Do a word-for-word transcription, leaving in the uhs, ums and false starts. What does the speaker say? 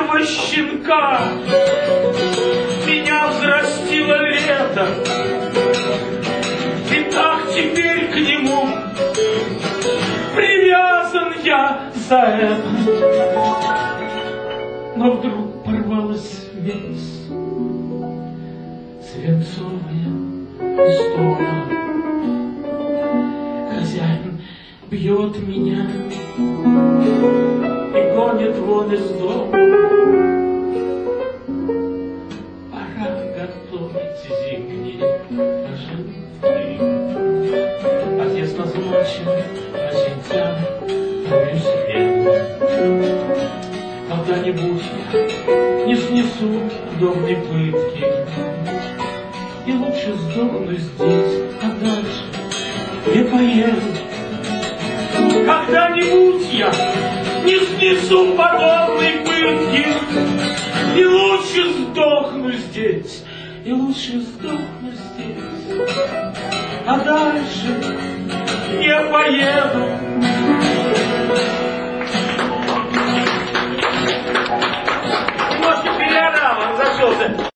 рыжего щенка меня взрастило лето, и так теперь к нему привязан я за это. Но вдруг порвалась весь свинцовая стола. Хозяин бьет меня и гонит вон из дома. Пора готовить зимние ожидки. Отъезд назначен на сентябрь свет. Когда-нибудь я не снесу удобной пытки, и лучше сдохну здесь, а дальше не поеду. Когда-нибудь я не снесу подобной пытки, и лучше сдохну здесь, и лучше сдохну здесь, а дальше не поеду.